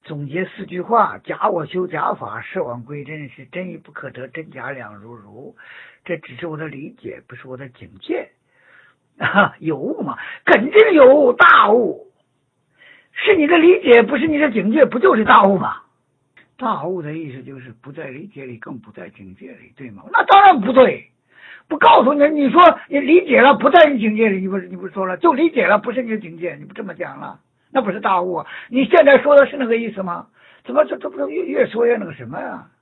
总结4句话：假我修假法，设妄归真，是真亦不可得，真假两如如。这只是我的理解，不是我的境界。有悟嘛，肯定有悟，大悟。是你的理解，不是你的境界，不就是大悟吗？大悟的意思就是不在理解里，更不在境界里，对吗？那当然不对。不告诉你，你说你理解了，不在你境界里，你不说了，就理解了，不是你的境界，你不这么讲了，那不是大悟啊。你现在说的是那个意思吗？怎么这不越说越那个什么呀？